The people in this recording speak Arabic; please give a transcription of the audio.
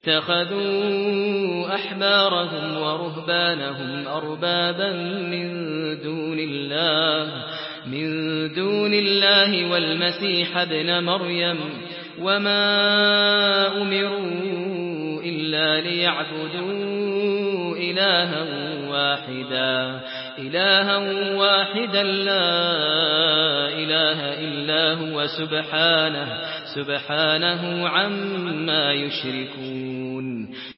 اتخذوا أحبارهم ورهبانهم أربابا من دون الله والمسيح ابن مريم وما أمروا إلا ليعبدوا إلها واحدا لا إله إلا هو سبحانه عما يشركون